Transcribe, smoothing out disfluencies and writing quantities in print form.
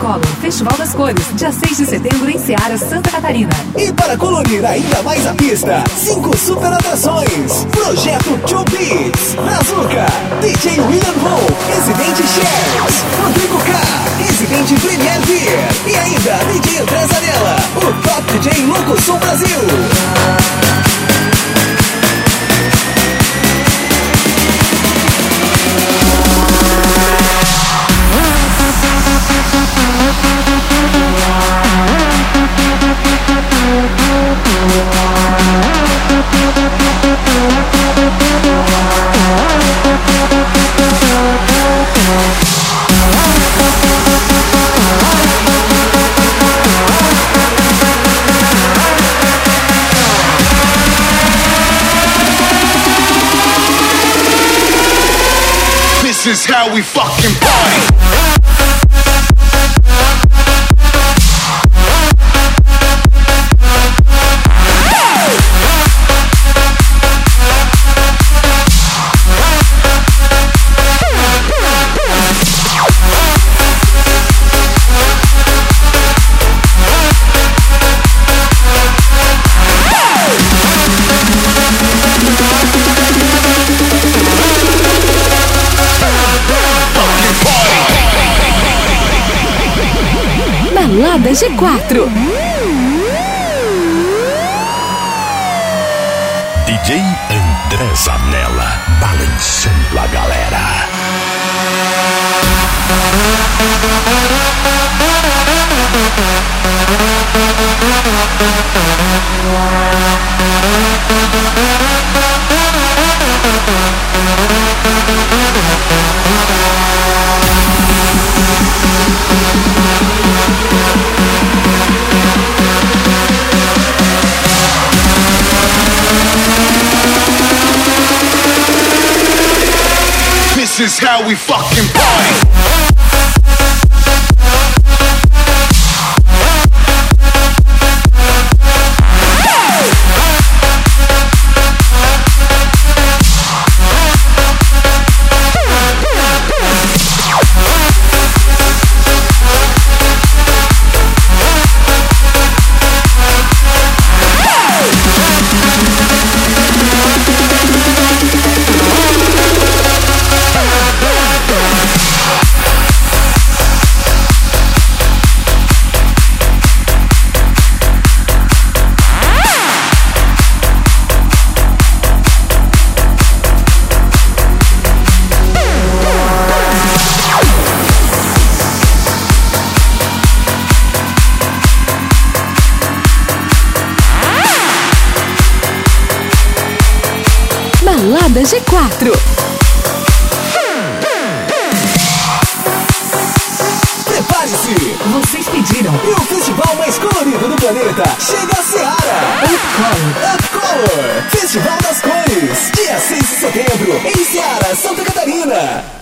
Color, Festival das Cores, dia 6 de setembro em Ceará, Santa Catarina. E para colorir ainda mais a pista, 5 super atrações. Projeto 2 Beats, Brazuca, DJ William Hall, Residente Shares, Rodrigo K, Residente Premier Beer e ainda DJ André Zanella, o Top DJ Louco Som Brasil. This is how we fucking party. Balada G4. DJ André Zanella, balançando a galera. This is how we fucking party. Balada G4. Prepare-se! Vocês pediram. E o festival mais colorido do planeta chega a Ceará! Up Color, Festival das Cores, dia 6 de setembro, em Ceará, Santa Catarina.